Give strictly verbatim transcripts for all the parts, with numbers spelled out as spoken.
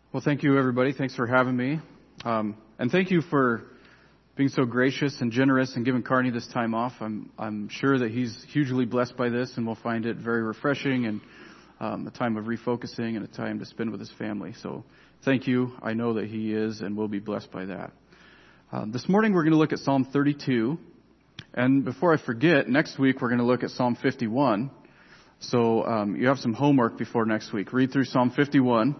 Well, thank you, everybody. Thanks for having me. Um, and thank you for being so gracious and generous and giving Carney this time off. I'm I'm sure that he's hugely blessed by this and will find it very refreshing and um, a time of refocusing and a time to spend with his family. So thank you. I know that he is and will be blessed by that. Um, this morning we're going to look at Psalm thirty-two. And before I forget, next week we're going to look at Psalm fifty-one. So um, you have some homework before next week. Read through Psalm fifty-one.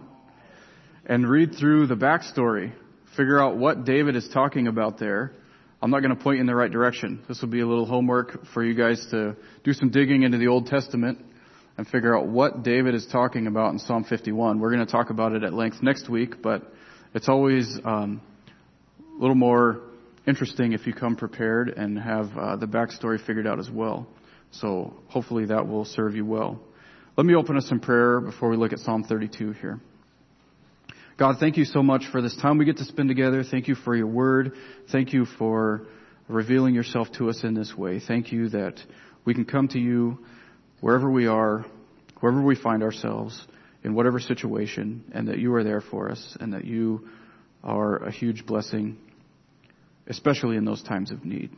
And read through the backstory. Figure out what David is talking about there. I'm not going to point you in the right direction. This will be a little homework for you guys to do some digging into the Old Testament and figure out what David is talking about in Psalm fifty-one. We're going to talk about it at length next week, but it's always um, a little more interesting if you come prepared and have uh, the backstory figured out as well. So hopefully that will serve you well. Let me open us in prayer before we look at Psalm thirty-two here. God, thank you so much for this time we get to spend together. Thank you for your word. Thank you for revealing yourself to us in this way. Thank you that we can come to you wherever we are, wherever we find ourselves, in whatever situation, and that you are there for us, and that you are a huge blessing, especially in those times of need.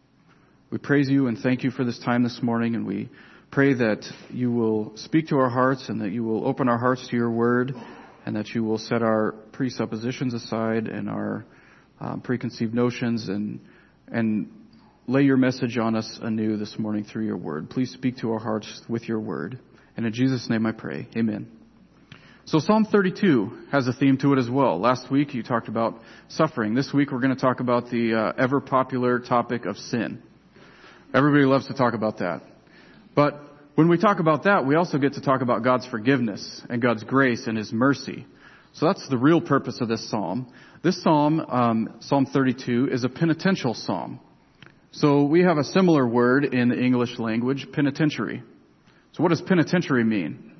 We praise you and thank you for this time this morning, and we pray that you will speak to our hearts and that you will open our hearts to your word, and that you will set our presuppositions aside and our um, preconceived notions and and lay your message on us anew this morning through your word. Please speak to our hearts with your word. And in Jesus' name I pray. Amen. So Psalm thirty-two has a theme to it as well. Last week you talked about suffering. This week we're going to talk about the uh, ever popular topic of sin. Everybody loves to talk about that. But when we talk about that, we also get to talk about God's forgiveness and God's grace and His mercy. So that's the real purpose of this psalm. This psalm, um, Psalm thirty-two, is a penitential psalm. So we have a similar word in the English language, penitentiary. So what does penitentiary mean?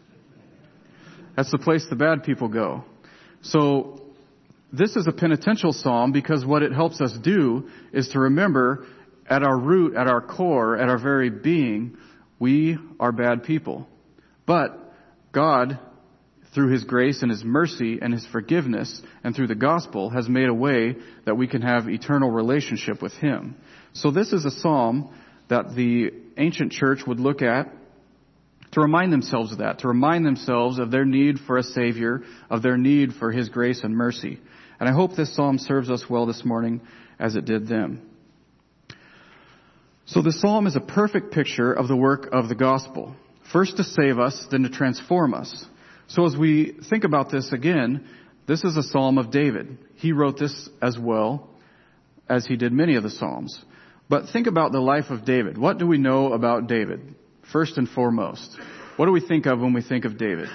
That's the place the bad people go. So this is a penitential psalm because what it helps us do is to remember at our root, at our core, at our very being, we are bad people. But God, through His grace and His mercy and His forgiveness and through the gospel, has made a way that we can have eternal relationship with Him. So this is a psalm that the ancient church would look at to remind themselves of that, to remind themselves of their need for a Savior, of their need for His grace and mercy. And I hope this psalm serves us well this morning as it did them. So the psalm is a perfect picture of the work of the gospel. First to save us, then to transform us. So as we think about this again, this is a psalm of David. He wrote this as well as he did many of the psalms. But think about the life of David. What do we know about David? First and foremost, what do we think of when we think of David?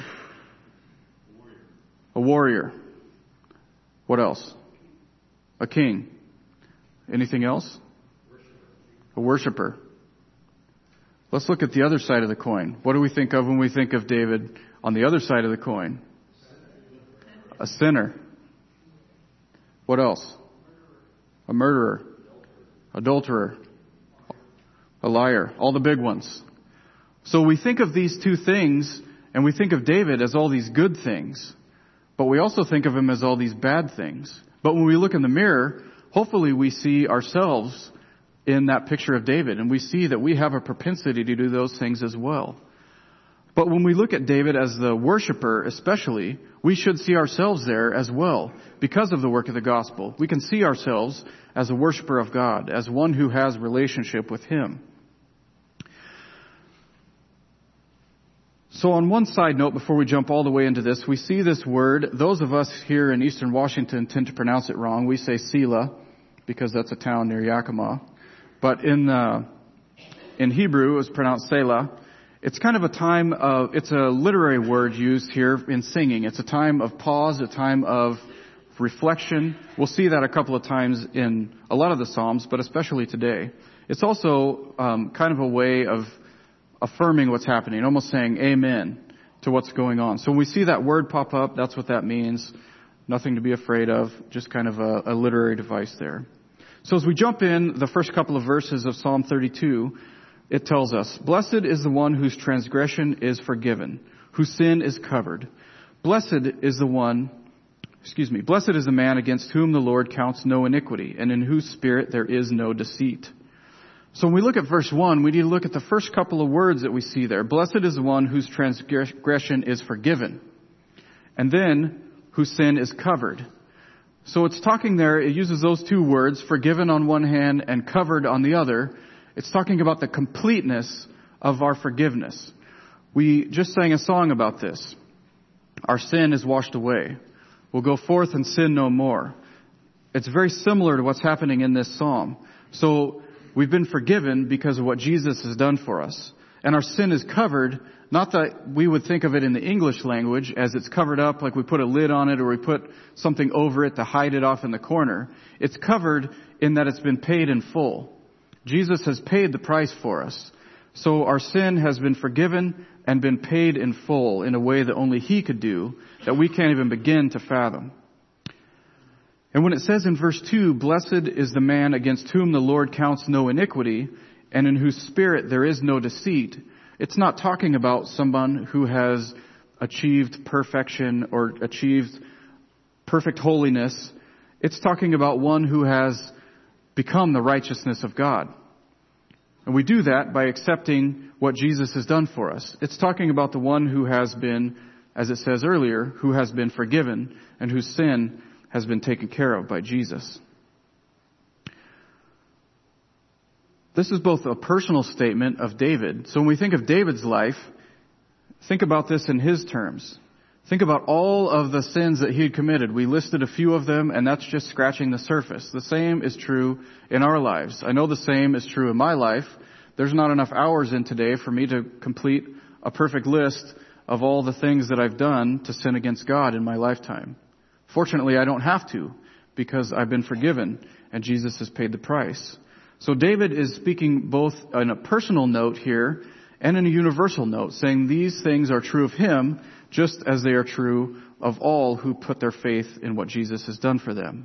A warrior. What else? A king. Anything else? A worshiper. Let's look at the other side of the coin. What do we think of when we think of David on the other side of the coin? A sinner. What else? A murderer. Adulterer. A liar. All the big ones. So we think of these two things and we think of David as all these good things. But we also think of him as all these bad things. But when we look in the mirror, hopefully we see ourselves in that picture of David, and we see that we have a propensity to do those things as well. But when we look at David as the worshiper especially, we should see ourselves there as well because of the work of the gospel. We can see ourselves as a worshiper of God, as one who has relationship with Him. So on one side note, before we jump all the way into this, we see this word. Those of us here in Eastern Washington tend to pronounce it wrong. We say Selah because that's a town near Yakima. But in uh, in Hebrew, it's pronounced Selah. It's kind of a time of, it's a literary word used here in singing. It's a time of pause, a time of reflection. We'll see that a couple of times in a lot of the Psalms, but especially today. It's also um, kind of a way of affirming what's happening, almost saying amen to what's going on. So when we see that word pop up, that's what that means. Nothing to be afraid of, just kind of a, a literary device there. So as we jump in the first couple of verses of Psalm thirty-two, it tells us, "Blessed is the one whose transgression is forgiven, whose sin is covered. Blessed is the one excuse me, blessed is the man against whom the Lord counts no iniquity, and in whose spirit there is no deceit. So when we look at verse one, we need to look at the first couple of words that we see there. Blessed is the one whose transgression is forgiven, and then whose sin is covered. So it's talking there, it uses those two words, forgiven on one hand and covered on the other. It's talking about the completeness of our forgiveness. We just sang a song about this. Our sin is washed away. We'll go forth and sin no more. It's very similar to what's happening in this psalm. So we've been forgiven because of what Jesus has done for us. And our sin is covered, not that we would think of it in the English language as it's covered up, like we put a lid on it or we put something over it to hide it off in the corner. It's covered in that it's been paid in full. Jesus has paid the price for us. So our sin has been forgiven and been paid in full in a way that only He could do, that we can't even begin to fathom. And when it says in verse two, blessed is the man against whom the Lord counts no iniquity, and in whose spirit there is no deceit, it's not talking about someone who has achieved perfection or achieved perfect holiness. It's talking about one who has become the righteousness of God. And we do that by accepting what Jesus has done for us. It's talking about the one who has been, as it says earlier, who has been forgiven and whose sin has been taken care of by Jesus. This is both a personal statement of David. So when we think of David's life, think about this in his terms. Think about all of the sins that he had committed. We listed a few of them, and that's just scratching the surface. The same is true in our lives. I know the same is true in my life. There's not enough hours in today for me to complete a perfect list of all the things that I've done to sin against God in my lifetime. Fortunately, I don't have to, because I've been forgiven, and Jesus has paid the price. So David is speaking both on a personal note here and in a universal note, saying these things are true of him just as they are true of all who put their faith in what Jesus has done for them.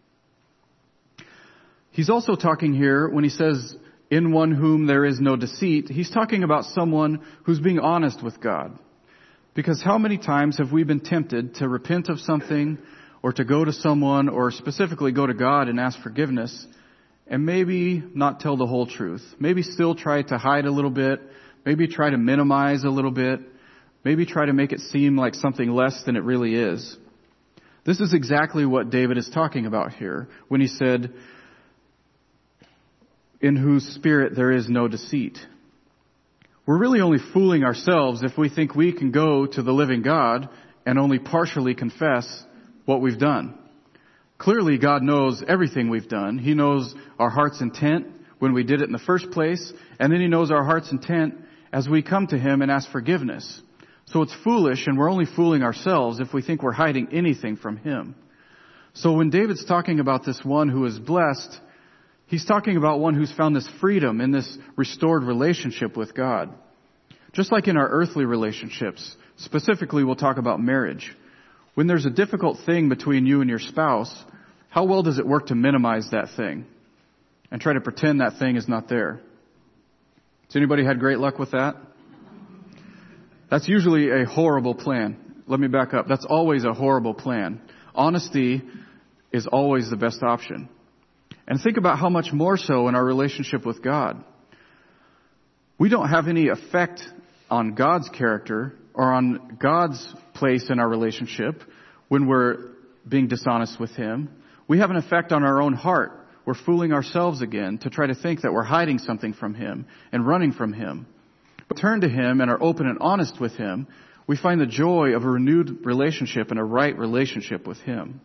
He's also talking here when he says, in one whom there is no deceit, he's talking about someone who's being honest with God. Because how many times have we been tempted to repent of something or to go to someone or specifically go to God and ask forgiveness and maybe not tell the whole truth? Maybe still try to hide a little bit. Maybe try to minimize a little bit. Maybe try to make it seem like something less than it really is. This is exactly what David is talking about here when he said, in whose spirit there is no deceit. We're really only fooling ourselves if we think we can go to the living God and only partially confess what we've done. Clearly, God knows everything we've done. He knows our heart's intent when we did it in the first place, and then He knows our heart's intent as we come to Him and ask forgiveness. So it's foolish, and we're only fooling ourselves if we think we're hiding anything from Him. So when David's talking about this one who is blessed, he's talking about one who's found this freedom in this restored relationship with God. Just like in our earthly relationships, specifically we'll talk about marriage. When there's a difficult thing between you and your spouse, how well does it work to minimize that thing and try to pretend that thing is not there? Has anybody had great luck with that? That's usually a horrible plan. Let me back up. That's always a horrible plan. Honesty is always the best option. And think about how much more so in our relationship with God. We don't have any effect on God's character or on God's place in our relationship when we're being dishonest with Him. We have an effect on our own heart. We're fooling ourselves again to try to think that we're hiding something from Him and running from Him. But turn to Him and are open and honest with Him, we find the joy of a renewed relationship and a right relationship with Him.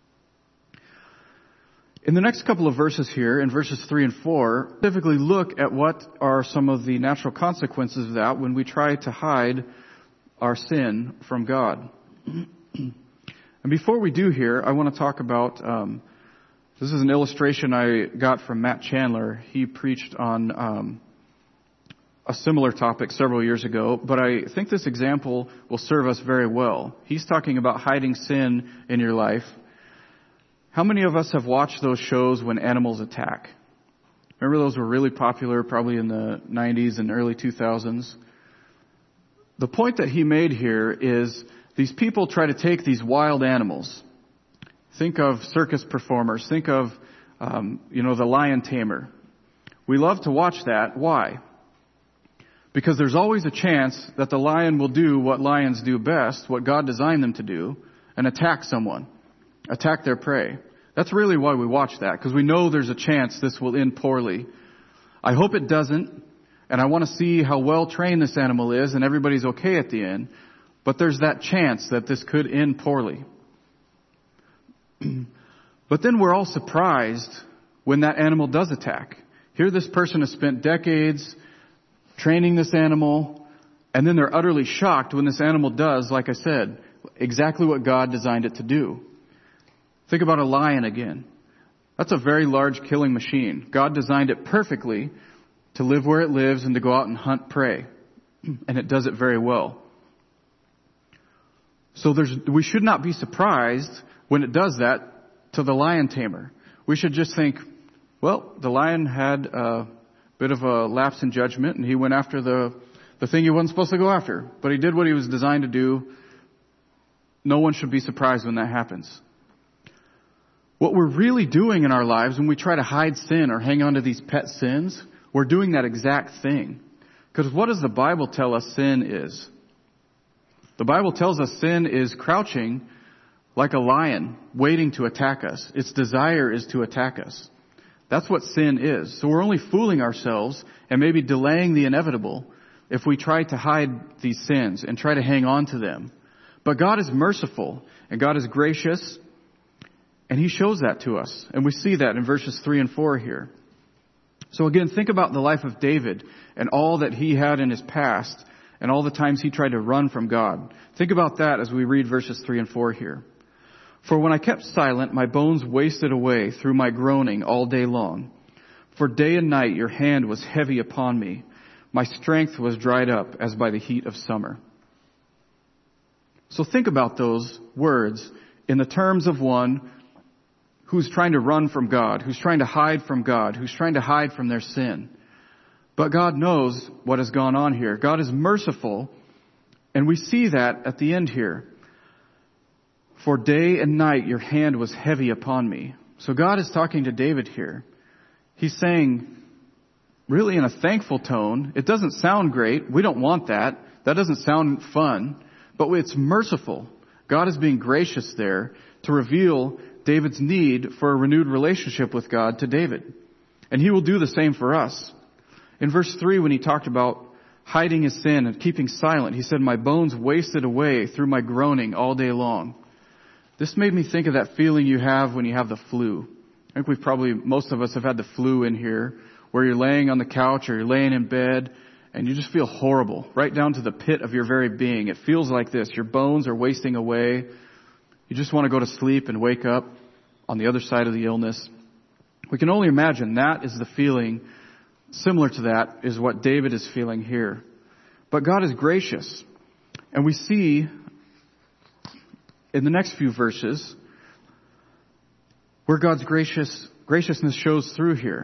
In the next couple of verses here, in verses three and four, specifically look at what are some of the natural consequences of that when we try to hide our sin from God. And before we do here, I want to talk about, um, this is an illustration I got from Matt Chandler. He preached on um, a similar topic several years ago, but I think this example will serve us very well. He's talking about hiding sin in your life. How many of us have watched those shows when animals attack? Remember those were really popular probably in the nineties and early two thousands? The point that he made here is these people try to take these wild animals Think of circus performers. Think of, um, you know, the lion tamer. We love to watch that. Why? Because there's always a chance that the lion will do what lions do best, what God designed them to do, and attack someone, attack their prey. That's really why we watch that, because we know there's a chance this will end poorly. I hope it doesn't, and I want to see how well trained this animal is, and everybody's okay at the end. But there's that chance that this could end poorly. But then we're all surprised when that animal does attack. Here this person has spent decades training this animal, and then they're utterly shocked when this animal does, like I said, exactly what God designed it to do. Think about a lion again. That's a very large killing machine. God designed it perfectly to live where it lives and to go out and hunt prey. And it does it very well. So there's, we should not be surprised when it does that to the lion tamer. We should just think, well, the lion had a bit of a lapse in judgment and he went after the, the thing he wasn't supposed to go after. But he did what he was designed to do. No one should be surprised when that happens. What we're really doing in our lives when we try to hide sin or hang on to these pet sins, we're doing that exact thing. Because what does the Bible tell us sin is? The Bible tells us sin is crouching like a lion, waiting to attack us. Its desire is to attack us. That's what sin is. So we're only fooling ourselves and maybe delaying the inevitable if we try to hide these sins and try to hang on to them. But God is merciful and God is gracious, and He shows that to us. And we see that in verses three and four here. So again, think about the life of David and all that he had in his past and all the times he tried to run from God. Think about that as we read verses three and four here. For when I kept silent, my bones wasted away through my groaning all day long. For day and night your hand was heavy upon me. My strength was dried up as by the heat of summer. So think about those words in the terms of one who's trying to run from God, who's trying to hide from God, who's trying to hide from their sin. But God knows what has gone on here. God is merciful, and we see that at the end here. For day and night your hand was heavy upon me. So God is talking to David here. He's saying, really in a thankful tone, it doesn't sound great. We don't want that. That doesn't sound fun. But it's merciful. God is being gracious there to reveal David's need for a renewed relationship with God to David. And He will do the same for us. In verse three, when He talked about hiding His sin and keeping silent, He said, my bones wasted away through my groaning all day long. This made me think of that feeling you have when you have the flu. I think we've probably, most of us have had the flu in here, where you're laying on the couch or you're laying in bed and you just feel horrible, right down to the pit of your very being. It feels like this. Your bones are wasting away. You just want to go to sleep and wake up on the other side of the illness. We can only imagine that is the feeling. Similar to that is what David is feeling here. But God is gracious. And we see in the next few verses where God's gracious graciousness shows through here.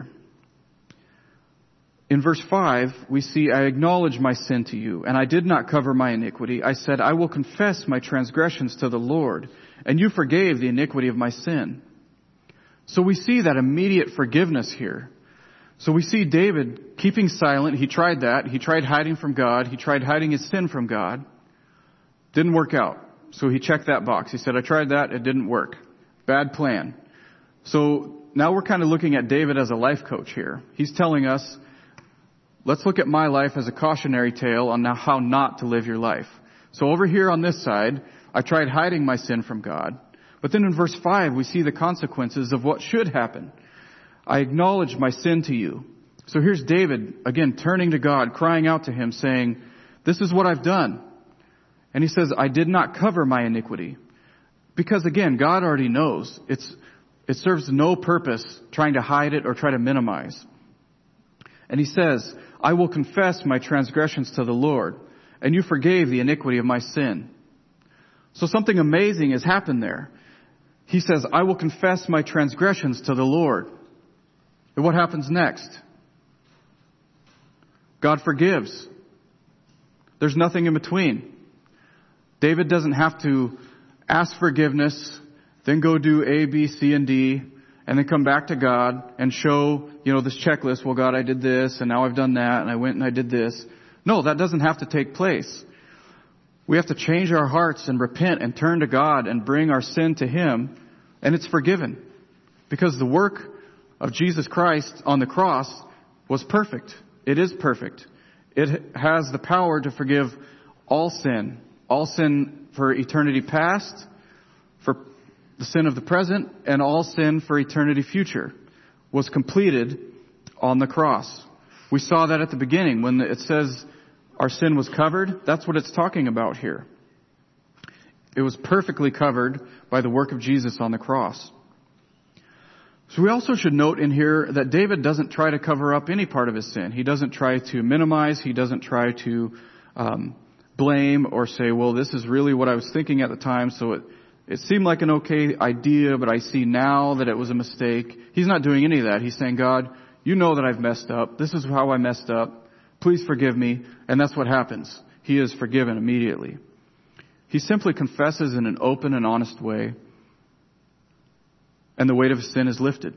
In verse five, we see, I acknowledge my sin to you, and I did not cover my iniquity. I said, I will confess my transgressions to the Lord, and you forgave the iniquity of my sin. So we see that immediate forgiveness here. So we see David keeping silent. He tried that. He tried hiding from God. He tried hiding his sin from God. Didn't work out. So he checked that box. He said, I tried that. It didn't work. Bad plan. So now we're kind of looking at David as a life coach here. He's telling us, let's look at my life as a cautionary tale on how not to live your life. So over here on this side, I tried hiding my sin from God. But then in verse five, we see the consequences of what should happen. I acknowledge my sin to you. So here's David, again, turning to God, crying out to Him, saying, this is what I've done. And he says, I did not cover my iniquity. Because again, God already knows. It's, it serves no purpose trying to hide it or try to minimize. And he says, I will confess my transgressions to the Lord, and you forgave the iniquity of my sin. So something amazing has happened there. He says, I will confess my transgressions to the Lord. And what happens next? God forgives. There's nothing in between. David doesn't have to ask forgiveness, then go do A, B, C, and D, and then come back to God and show, you know, this checklist. Well, God, I did this, and now I've done that, and I went and I did this. No, that doesn't have to take place. We have to change our hearts and repent and turn to God and bring our sin to Him, and it's forgiven. Because the work of Jesus Christ on the cross was perfect. It is perfect. It has the power to forgive all sin. All sin for eternity past, for the sin of the present, and all sin for eternity future was completed on the cross. We saw that at the beginning when it says our sin was covered. That's what it's talking about here. It was perfectly covered by the work of Jesus on the cross. So we also should note in here that David doesn't try to cover up any part of his sin. He doesn't try to minimize. He doesn't try to um, blame or say, well, this is really what I was thinking at the time, so it, it seemed like an okay idea, but I see now that it was a mistake. He's not doing any of that. He's saying, God, you know that I've messed up. This is how I messed up. Please forgive me. And that's what happens. He is forgiven immediately. He simply confesses in an open and honest way, and the weight of his sin is lifted.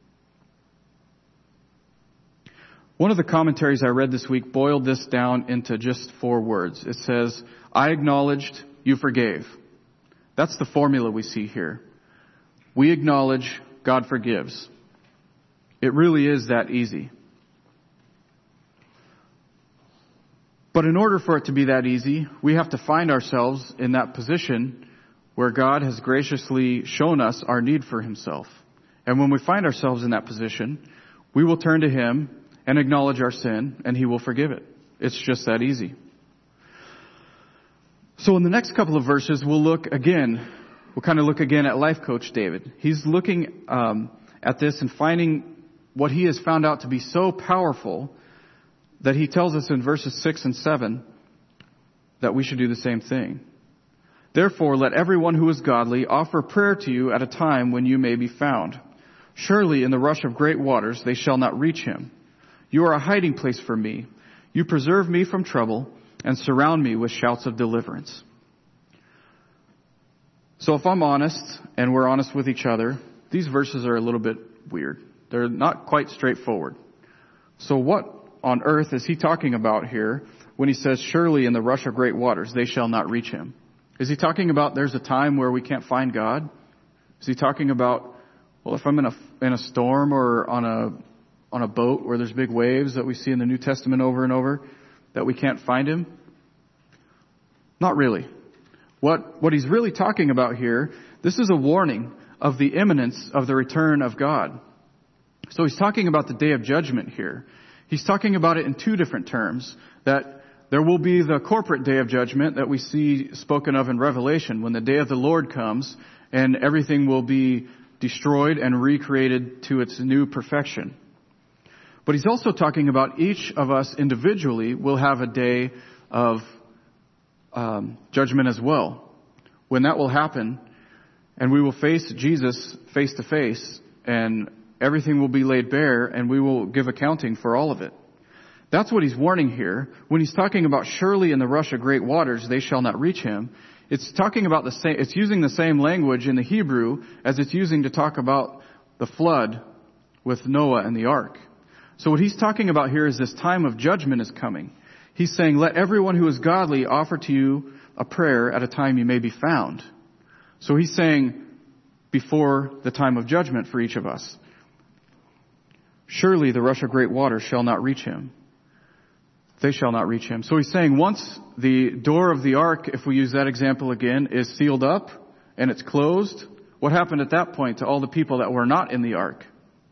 One of the commentaries I read this week boiled this down into just four words. It says, I acknowledged, you forgave. That's the formula we see here. We acknowledge, God forgives. It really is that easy. But in order for it to be that easy, we have to find ourselves in that position where God has graciously shown us our need for Himself. And when we find ourselves in that position, we will turn to Him and acknowledge our sin, and He will forgive it. It's just that easy. So in the next couple of verses, we'll look again, we'll kind of look again at life coach David. He's looking um, at this and finding what he has found out to be so powerful that he tells us in verses six and seven that we should do the same thing. Therefore, let everyone who is godly offer prayer to you at a time when you may be found. Surely in the rush of great waters they shall not reach him. You are a hiding place for me. You preserve me from trouble and surround me with shouts of deliverance. So if I'm honest, and we're honest with each other, these verses are a little bit weird. They're not quite straightforward. So what on earth is he talking about here when he says, surely in the rush of great waters they shall not reach him? Is he talking about there's a time where we can't find God? Is he talking about, well, if I'm in a in a storm or on a on a boat where there's big waves that we see in the New Testament over and over, that we can't find Him? Not really. What what he's really talking about here, this is a warning of the imminence of the return of God. So he's talking about the day of judgment here. He's talking about it in two different terms, that there will be the corporate day of judgment that we see spoken of in Revelation, when the day of the Lord comes and everything will be destroyed and recreated to its new perfection. But he's also talking about each of us individually will have a day of um, judgment as well. When that will happen, and we will face Jesus face to face, and everything will be laid bare, and we will give accounting for all of it. That's what he's warning here. When he's talking about surely in the rush of great waters they shall not reach him, it's talking about the same, it's using the same language in the Hebrew as it's using to talk about the flood with Noah and the ark. So what he's talking about here is this time of judgment is coming. He's saying, let everyone who is godly offer to you a prayer at a time you may be found. So he's saying before the time of judgment for each of us. Surely the rush of great waters shall not reach him. They shall not reach him. So he's saying once the door of the ark, if we use that example again, is sealed up and it's closed, what happened at that point to all the people that were not in the ark?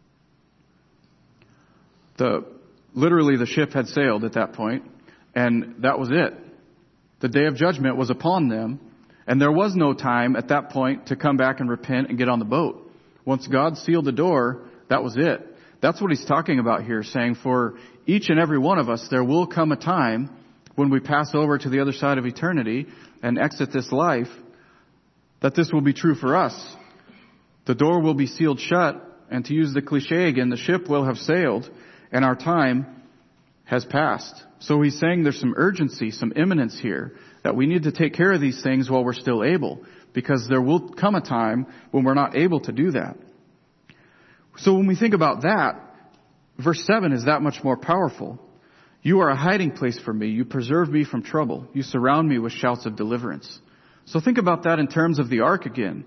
The, literally the ship had sailed at that point, and that was it. The day of judgment was upon them, and there was no time at that point to come back and repent and get on the boat. Once God sealed the door, that was it. That's what he's talking about here, saying for each and every one of us, there will come a time when we pass over to the other side of eternity and exit this life, that this will be true for us. The door will be sealed shut, and to use the cliche again, the ship will have sailed, and our time has passed. So he's saying there's some urgency, some imminence here, that we need to take care of these things while we're still able. because there will come a time when we're not able to do that. So when we think about that, verse seven is that much more powerful. You are a hiding place for me. You preserve me from trouble. You surround me with shouts of deliverance. So think about that in terms of the ark again.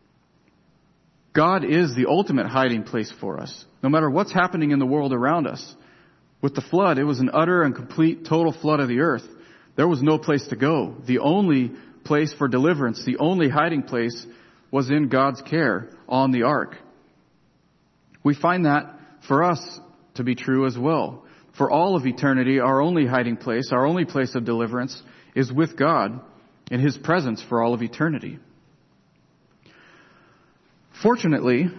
God is the ultimate hiding place for us. No matter what's happening in the world around us. With the flood, it was an utter and complete total flood of the earth. There was no place to go. The only place for deliverance, the only hiding place was in God's care on the ark. We find that for us to be true as well. For all of eternity, our only hiding place, our only place of deliverance is with God in His presence for all of eternity. Fortunately,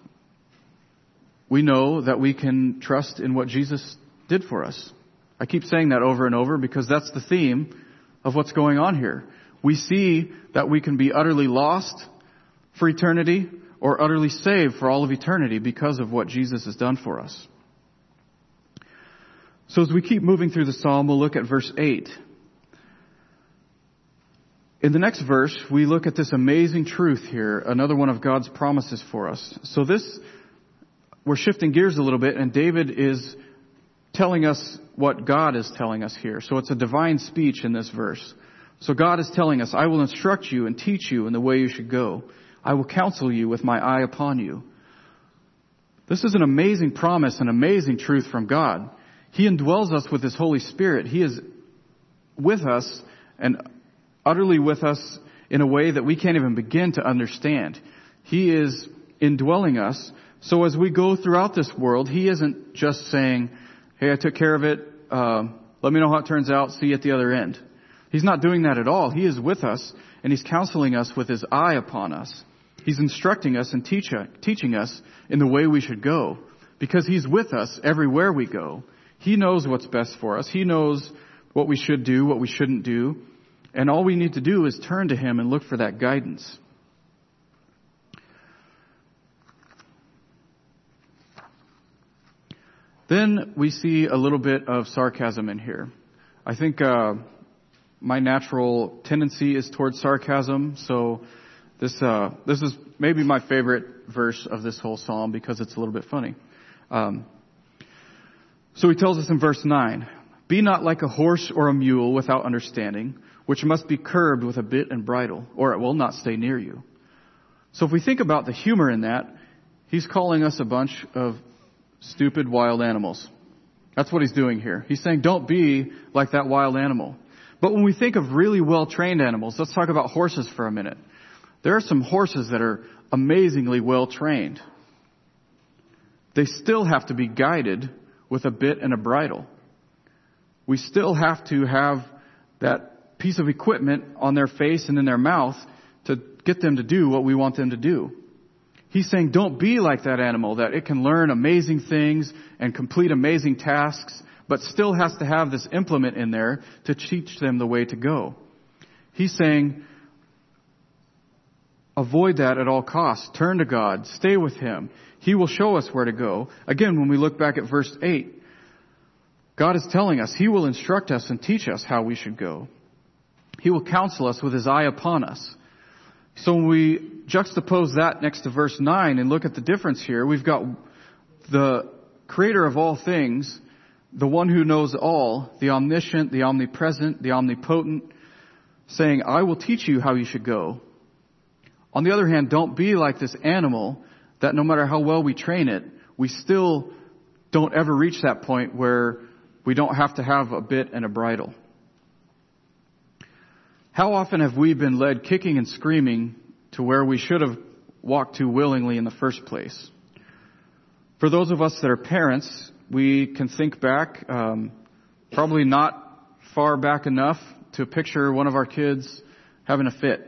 we know that we can trust in what Jesus did for us. I keep saying that over and over because that's the theme of what's going on here. We see that we can be utterly lost for eternity or utterly saved for all of eternity because of what Jesus has done for us. So as we keep moving through the psalm, we'll look at verse eight. In the next verse, we look at this amazing truth here, another one of God's promises for us. So this, we're shifting gears a little bit, and David is telling us what God is telling us here. So it's a divine speech in this verse. So God is telling us, I will instruct you and teach you in the way you should go. I will counsel you with my eye upon you. This is an amazing promise, an amazing truth from God. He indwells us with His Holy Spirit. He is with us and utterly with us in a way that we can't even begin to understand. He is indwelling us. So as we go throughout this world, He isn't just saying, hey, I took care of it. Uh, let me know how it turns out. See you at the other end. He's not doing that at all. He is with us, and He's counseling us with His eye upon us. He's instructing us and teach, teaching us in the way we should go, because He's with us everywhere we go. He knows what's best for us. He knows what we should do, what we shouldn't do. And all we need to do is turn to Him and look for that guidance. Then we see a little bit of sarcasm in here. I think uh, my natural tendency is towards sarcasm, so this uh, this is maybe my favorite verse of this whole psalm because it's a little bit funny. Um, so He tells us in verse nine, be not like a horse or a mule without understanding, which must be curbed with a bit and bridle, or it will not stay near you. So if we think about the humor in that, He's calling us a bunch of stupid wild animals. That's what He's doing here. He's saying don't be like that wild animal. But when we think of really well-trained animals, let's talk about horses for a minute. There are some horses that are amazingly well-trained. They still have to be guided with a bit and a bridle. We still have to have that piece of equipment on their face and in their mouth to get them to do what we want them to do. He's saying don't be like that animal, that it can learn amazing things and complete amazing tasks, but still has to have this implement in there to teach them the way to go. He's saying avoid that at all costs. Turn to God. Stay with Him. He will show us where to go. Again, when we look back at verse eight, God is telling us He will instruct us and teach us how we should go. He will counsel us with His eye upon us. So when we juxtapose that next to verse nine and look at the difference here, we've got the Creator of all things, the one who knows all, the omniscient, the omnipresent, the omnipotent, saying, I will teach you how you should go. On the other hand, don't be like this animal that no matter how well we train it, we still don't ever reach that point where we don't have to have a bit and a bridle. How often have we been led kicking and screaming to where we should have walked to willingly in the first place? For those of us that are parents, we can think back, um, probably not far back enough to picture one of our kids having a fit.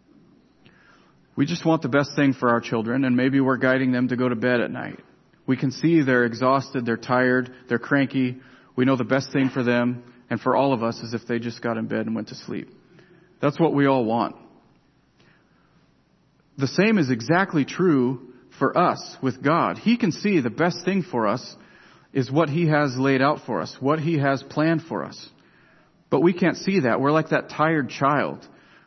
We just want the best thing for our children, and maybe we're guiding them to go to bed at night. We can see they're exhausted, they're tired, they're cranky. We know the best thing for them and for all of us is if they just got in bed and went to sleep. That's what we all want. The same is exactly true for us with God. He can see the best thing for us is what He has laid out for us, what He has planned for us. But we can't see that. We're like that tired child.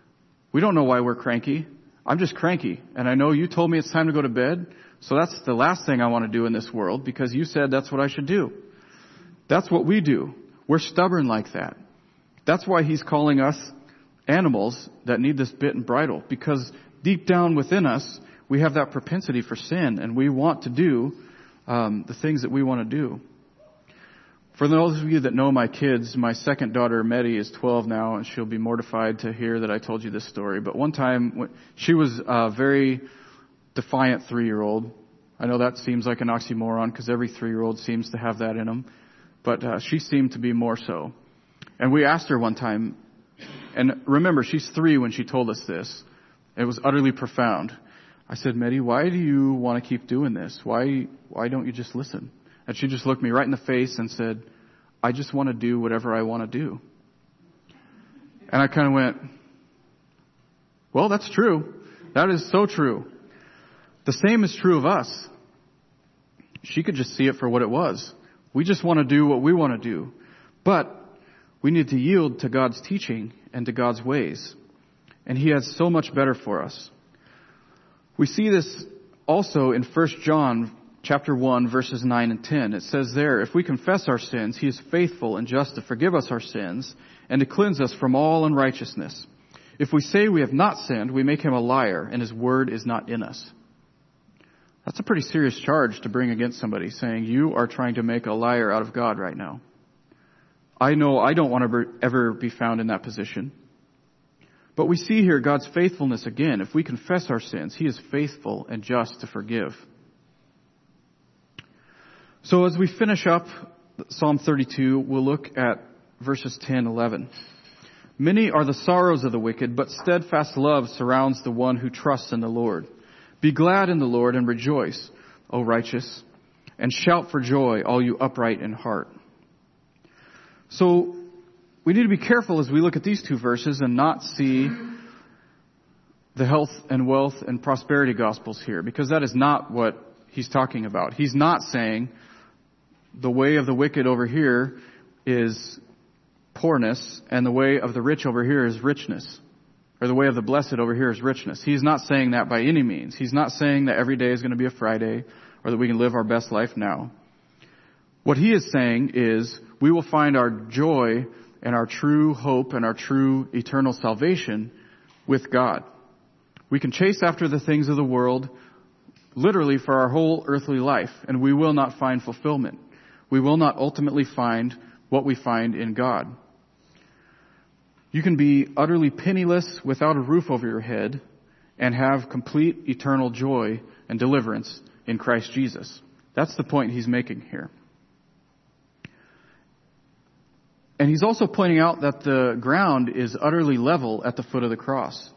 We don't know why we're cranky. I'm just cranky. And I know you told me it's time to go to bed. So that's the last thing I want to do in this world because you said that's what I should do. That's what we do. We're stubborn like that. That's why he's calling us animals that need this bit and bridle, because deep down within us, we have that propensity for sin, and we want to do um, the things that we want to do. For those of you that know my kids, my second daughter, Meddy, is twelve now, and she'll be mortified to hear that I told you this story. But one time, she was a very defiant three-year-old. I know that seems like an oxymoron, because every three-year-old seems to have that in them. But uh, she seemed to be more so. And we asked her one time, and remember, she's three when she told us this. It was utterly profound. I said, Meddy, why do you want to keep doing this? Why, why don't you just listen? And she just looked me right in the face and said, I just want to do whatever I want to do. And I kind of went, well, that's true. That is so true. The same is true of us. She could just see it for what it was. We just want to do what we want to do. But we need to yield to God's teaching and to God's ways. And He has so much better for us. We see this also in First John chapter one, verses nine and ten. It says there, if we confess our sins, He is faithful and just to forgive us our sins and to cleanse us from all unrighteousness. If we say we have not sinned, we make Him a liar, and His word is not in us. That's a pretty serious charge to bring against somebody, saying you are trying to make a liar out of God right now. I know I don't want to ever be found in that position. But we see here God's faithfulness again. If we confess our sins, He is faithful and just to forgive. So as we finish up Psalm thirty-two, we'll look at verses ten and eleven. Many are the sorrows of the wicked, but steadfast love surrounds the one who trusts in the Lord. Be glad in the Lord and rejoice, O righteous, and shout for joy, all you upright in heart. So we need to be careful as we look at these two verses and not see the health and wealth and prosperity gospels here, because that is not what he's talking about. He's not saying the way of the wicked over here is poorness and the way of the rich over here is richness. Or the way of the blessed over here is richness. He's not saying that by any means. He's not saying that every day is going to be a Friday or that we can live our best life now. What he is saying is we will find our joy and our true hope and our true eternal salvation with God. We can chase after the things of the world literally for our whole earthly life, and we will not find fulfillment. We will not ultimately find what we find in God. You can be utterly penniless without a roof over your head and have complete eternal joy and deliverance in Christ Jesus. That's the point he's making here. And he's also pointing out that the ground is utterly level at the foot of the cross.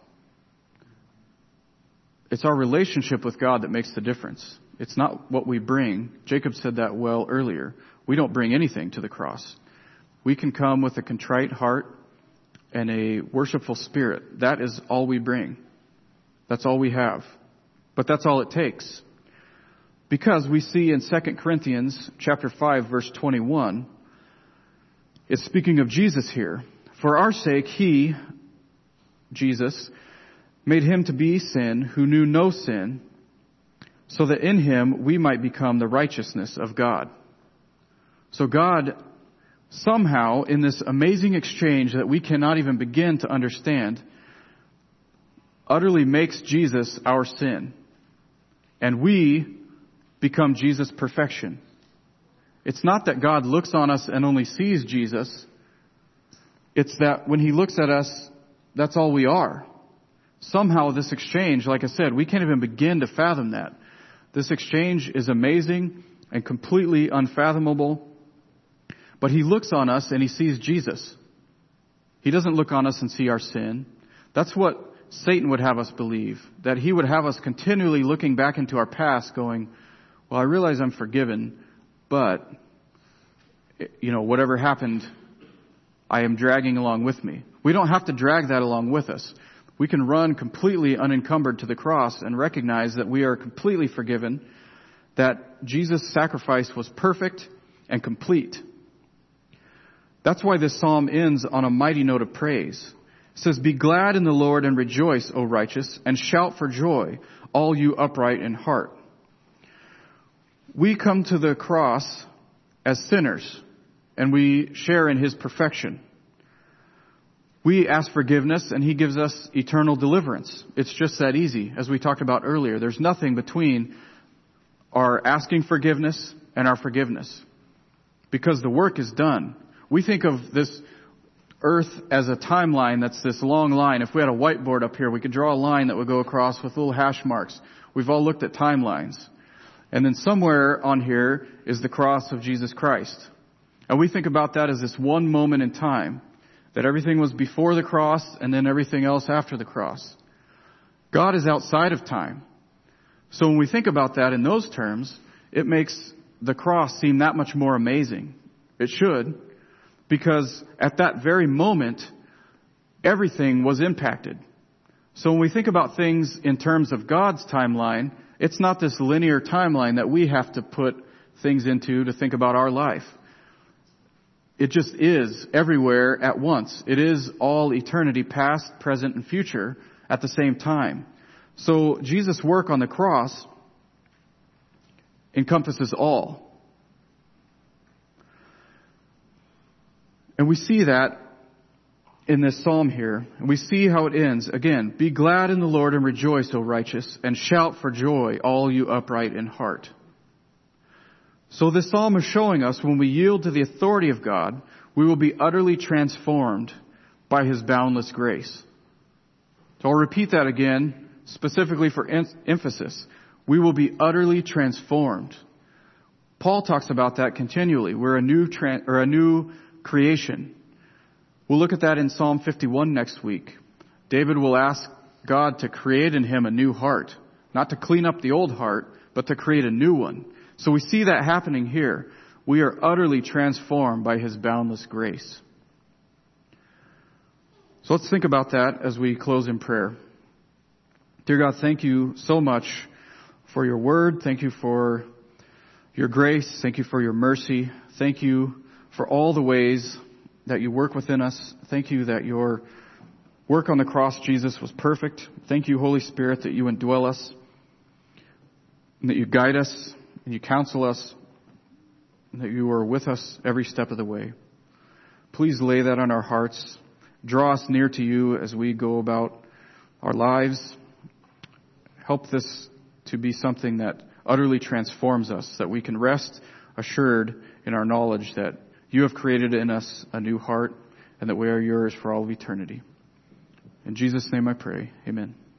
It's our relationship with God that makes the difference. It's not what we bring. Jacob said that well earlier. We don't bring anything to the cross. We can come with a contrite heart and a worshipful spirit. That is all we bring. That's all we have. But that's all it takes. Because we see in Second Corinthians chapter five, verse twenty-one, it's speaking of Jesus here. For our sake, He, Jesus, made Him to be sin who knew no sin, so that in Him we might become the righteousness of God. So God somehow, in this amazing exchange that we cannot even begin to understand, utterly makes Jesus our sin. And we become Jesus' perfection. It's not that God looks on us and only sees Jesus. It's that when He looks at us, that's all we are. Somehow this exchange, like I said, we can't even begin to fathom that. This exchange is amazing and completely unfathomable. But He looks on us and He sees Jesus. He doesn't look on us and see our sin. That's what Satan would have us believe. That he would have us continually looking back into our past going, well, I realize I'm forgiven, but, you know, whatever happened, I am dragging along with me. We don't have to drag that along with us. We can run completely unencumbered to the cross and recognize that we are completely forgiven, that Jesus' sacrifice was perfect and complete. That's why this psalm ends on a mighty note of praise. It says, "Be glad in the Lord and rejoice, O righteous, and shout for joy, all you upright in heart." We come to the cross as sinners, and we share in His perfection. We ask forgiveness, and He gives us eternal deliverance. It's just that easy, as we talked about earlier. There's nothing between our asking forgiveness and our forgiveness, because the work is done. We think of this earth as a timeline that's this long line. If we had a whiteboard up here, we could draw a line that would go across with little hash marks. We've all looked at timelines. And then somewhere on here is the cross of Jesus Christ. And we think about that as this one moment in time, that everything was before the cross and then everything else after the cross. God is outside of time. So when we think about that in those terms, it makes the cross seem that much more amazing. It should. Because at that very moment, everything was impacted. So when we think about things in terms of God's timeline, it's not this linear timeline that we have to put things into to think about our life. It just is everywhere at once. It is all eternity, past, present, and future at the same time. So Jesus' work on the cross encompasses all. And we see that in this psalm here. And we see how it ends. Again, "Be glad in the Lord and rejoice, O righteous, and shout for joy, all you upright in heart." So this psalm is showing us when we yield to the authority of God, we will be utterly transformed by His boundless grace. So I'll repeat that again, specifically for em- emphasis. We will be utterly transformed. Paul talks about that continually. We're a new tra- or a new creation. We'll look at that in Psalm fifty-one next week. David will ask God to create in him a new heart, not to clean up the old heart, but to create a new one. So we see that happening here. We are utterly transformed by His boundless grace. So let's think about that as we close in prayer. Dear God, thank you so much for your word. Thank you for your grace. Thank you for your mercy. Thank you for all the ways that you work within us. Thank you that your work on the cross, Jesus, was perfect. Thank you, Holy Spirit, that you indwell us, and that you guide us, and you counsel us, and that you are with us every step of the way. Please lay that on our hearts. Draw us near to you as we go about our lives. Help this to be something that utterly transforms us, that we can rest assured in our knowledge that you have created in us a new heart and that we are yours for all of eternity. In Jesus' name I pray. Amen.